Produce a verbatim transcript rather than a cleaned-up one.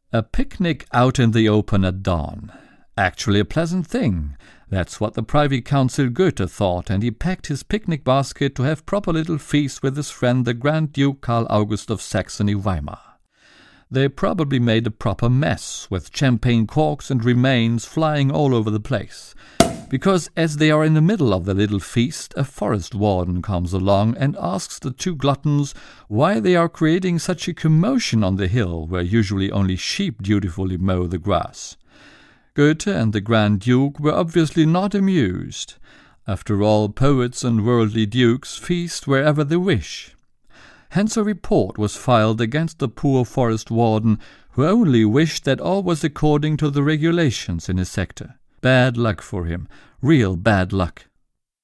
A picnic out in the open at dawn. Actually a pleasant thing. That's what the Privy Council Goethe thought, and he packed his picnic basket to have proper little feast with his friend the Grand Duke Karl August of Saxony-Weimar. They probably made a proper mess, with champagne corks and remains flying all over the place. Because as they are in the middle of the little feast, a forest warden comes along and asks the two gluttons why they are creating such a commotion on the hill, where usually only sheep dutifully mow the grass. Goethe and the Grand Duke were obviously not amused. After all, poets and worldly dukes feast wherever they wish. Hence a report was filed against the poor forest warden, who only wished that all was according to the regulations in his sector. Bad luck for him, real bad luck.